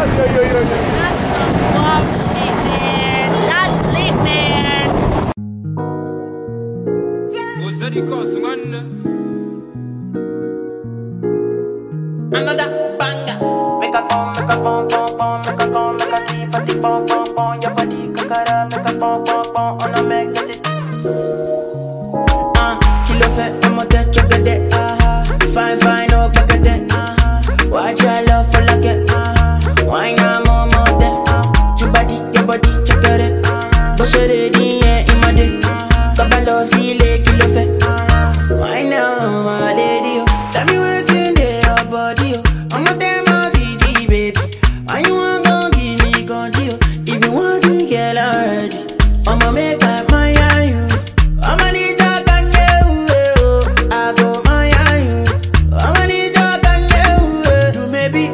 That's some bomb shit, man. That's lit, man. What's the cost, man? Another banger. Make a pom, make a pom, pom, pom, make a pom, make a keep a tick, pom, pom, pom. Your body kakara, make a pom, pom, pom, on a make it. Kilo fait, I'm a tête, chocolate, fine, fine, oh, packet, watch your love for like it, why not more, your body, chocolate, push it in, yeah, in my day, kabalo, see, kilo fait, why now, my lady, tell me what's in there, your body, I'm a damn easy, baby, why you want to give me control, if you want to get already, I'ma make up my you, I'ma need to can you, I go my you, I'ma need to can you, do maybe,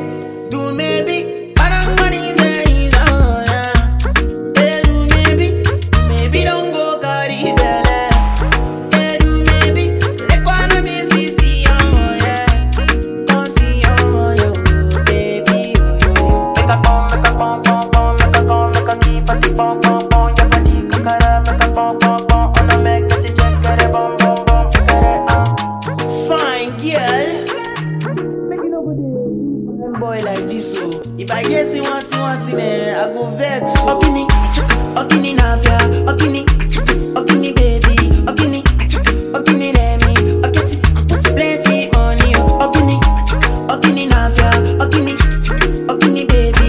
I don't want these oh yeah, do maybe don't go carry belly, do maybe, let go and me see oh yeah, come see oh yo, baby make a pom, make a pom, pom, pom, make a pom, make a keep a tick, pom, pom, pom, your body kakara, make a pom, pom, pom, on a make it check it, bom, bom, bom, check it fine girl. Make you no go dey fine boy like this so. If I hear say one thing, I go vex. Okini, okini nafia, okini, baby, okini, let me, okiti, plenty money, okini nafia, okini, baby,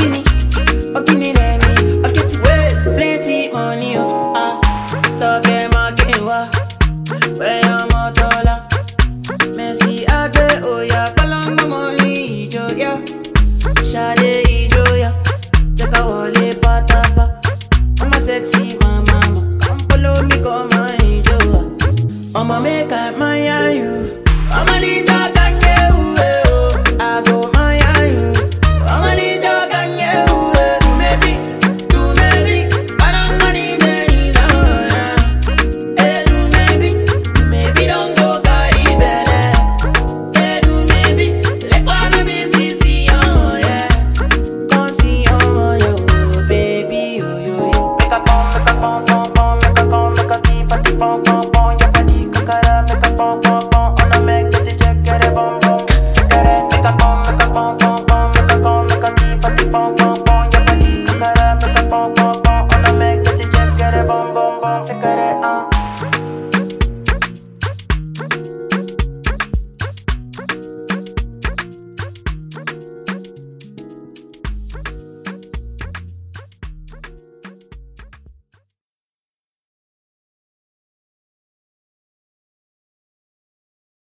okini let me, okiti, plenty money, talk makewa, where I'm a dollar. Messi age oya kalang money ijo ya shade ijo ya cheka wale patapa I'm a sexy mama come follow me come my ijo I'ma make up my you I'ma need to can you I go my you I'ma need to can you do maybe I don't want these oh yeah do maybe don't go carry belly do maybe let go and me see oh yeah come see oh yo baby yo make a pom, make a pom, pom, pom, make a keep a tick, pom, pom, pom, your body kakara, make a pom, pom, pom.